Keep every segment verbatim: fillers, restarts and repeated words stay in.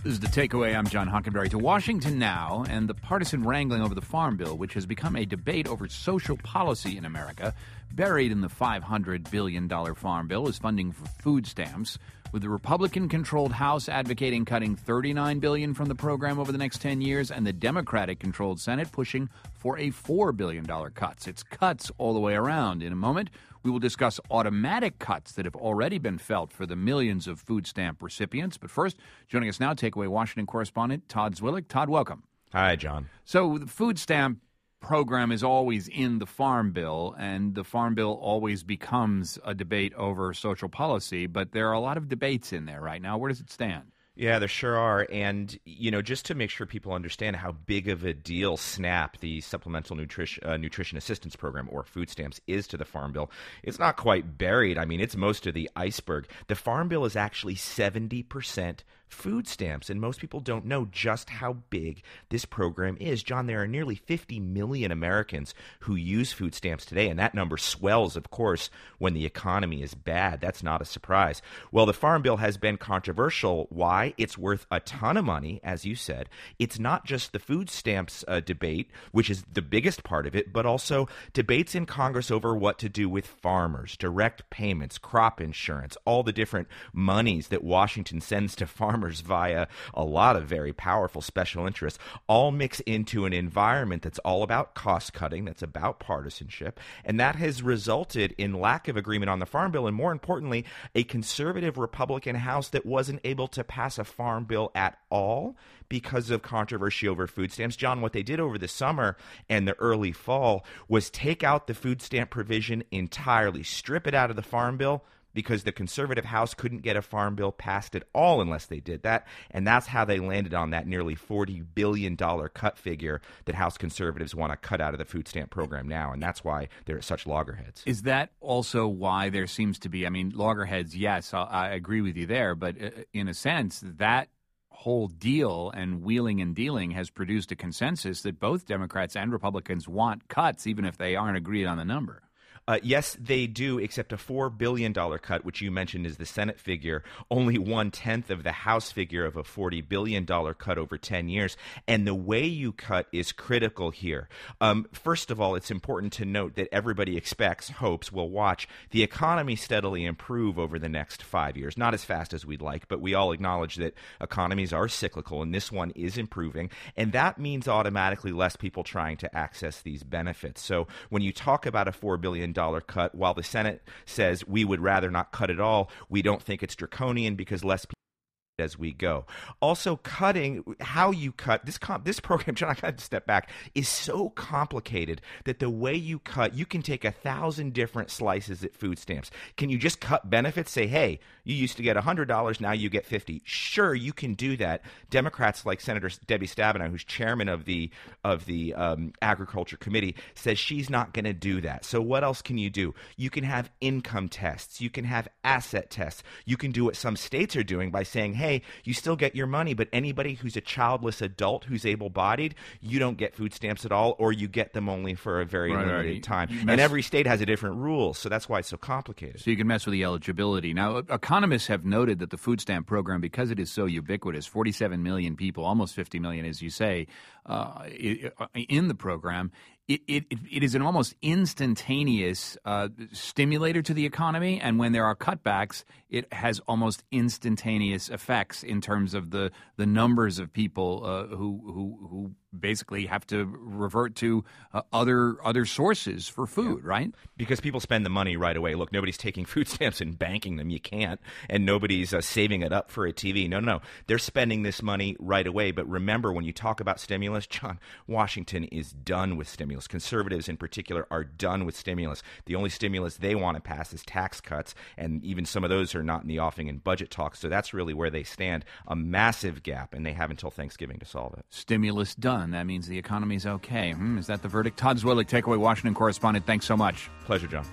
This is The Takeaway. I'm John Hockenberry. To Washington now, and the partisan wrangling over the Farm Bill, which has become a debate over social policy in America. Buried in the five hundred billion dollars Farm Bill is funding for food stamps, with the Republican-controlled House advocating cutting thirty-nine billion dollars from the program over the next ten years, and the Democratic-controlled Senate pushing for a four billion dollars cuts. It's cuts all the way around. In a moment, we will discuss automatic cuts that have already been felt for the millions of food stamp recipients. But first, joining us now, Takeaway Washington correspondent Todd Zwillich. Todd, welcome. Hi, John. So the food stamp program is always in the Farm Bill, and the Farm Bill always becomes a debate over social policy, but there are a lot of debates in there right now. Where does it stand? Yeah, there sure are. And, you know, just to make sure people understand how big of a deal SNAP, the Supplemental Nutrition, uh, Nutrition Assistance Program, or food stamps, is to the Farm Bill, it's not quite buried. I mean, it's most of the iceberg. The Farm Bill is actually seventy percent food stamps, and most people don't know just how big this program is. John, there are nearly fifty million Americans who use food stamps today, and that number swells, of course, when the economy is bad. That's not a surprise. Well, the Farm Bill has been controversial. Why? It's worth a ton of money, as you said. It's not just the food stamps uh, debate, which is the biggest part of it, but also debates in Congress over what to do with farmers, direct payments, crop insurance, all the different monies that Washington sends to farmers via a lot of very powerful special interests, all mix into an environment that's all about cost cutting, that's about partisanship, and that has resulted in lack of agreement on the Farm Bill, and more importantly, a conservative Republican House that wasn't able to pass a Farm Bill at all because of controversy over food stamps. John, what they did over the summer and the early fall was take out the food stamp provision entirely, strip it out of the Farm Bill, because the conservative House couldn't get a Farm Bill passed at all unless they did that. And that's how they landed on that nearly forty billion dollars cut figure that House conservatives want to cut out of the food stamp program now. And that's why they're such loggerheads. Is that also why there seems to be, I mean, loggerheads, yes, I, I agree with you there. But in a sense, that whole deal and wheeling and dealing has produced a consensus that both Democrats and Republicans want cuts, even if they aren't agreed on the number. Uh, yes, they do, except a four billion dollars cut, which you mentioned is the Senate figure, only one-tenth of the House figure of a forty billion dollars cut over ten years. And the way you cut is critical here. Um, first of all, it's important to note that everybody expects, hopes, will watch the economy steadily improve over the next five years. Not as fast as we'd like, but we all acknowledge that economies are cyclical, and this one is improving. And that means automatically less people trying to access these benefits. So when you talk about a four billion dollars cut, while the Senate says we would rather not cut at all, we don't think it's draconian because less people as we go. Also, cutting, how you cut, this comp, this program, John, I got to step back, is so complicated that the way you cut, you can take a thousand different slices at food stamps. Can you just cut benefits? Say, hey, you used to get one hundred dollars, now you get fifty dollars. Sure, you can do that. Democrats like Senator Debbie Stabenow, who's chairman of the of the um, Agriculture Committee, says she's not going to do that. So what else can you do? You can have income tests. You can have asset tests. You can do what some states are doing by saying, hey, you still get your money, but anybody who's a childless adult who's able-bodied, you don't get food stamps at all, or you get them only for a very right, limited right. time. And every state has a different rule, so that's why it's so complicated. So you can mess with the eligibility. Now, economists have noted that the food stamp program, because it is so ubiquitous, forty-seven million people, almost fifty million, as you say, uh, in the program, It, it it is an almost instantaneous uh, stimulator to the economy, and when there are cutbacks, it has almost instantaneous effects in terms of the, the numbers of people uh, who who who basically have to revert to uh, other other sources for food, yeah. right? Because people spend the money right away. Look, nobody's taking food stamps and banking them. You can't. And nobody's uh, saving it up for a T V. No, no, no. They're spending this money right away. But remember, when you talk about stimulus, John, Washington is done with stimulus. Conservatives in particular are done with stimulus. The only stimulus they want to pass is tax cuts, and even some of those are not in the offing in budget talks. So that's really where they stand, a massive gap, and they have until Thanksgiving to solve it. Stimulus done. That means the economy's okay. Hmm, is that the verdict? Todd Zwillich, Takeaway Washington correspondent. Thanks so much. Pleasure, John.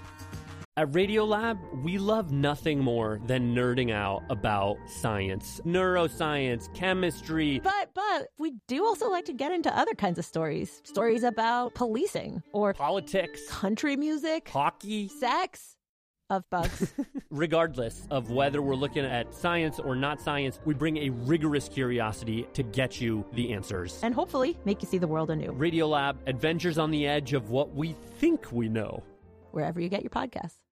At Radiolab, we love nothing more than nerding out about science, neuroscience, chemistry. But, but, we do also like to get into other kinds of stories. Stories about policing or politics, country music, hockey, sex, of bugs. Regardless of whether we're looking at science or not science, we bring a rigorous curiosity to get you the answers. And hopefully make you see the world anew. Radiolab, adventures on the edge of what we think we know. Wherever you get your podcasts.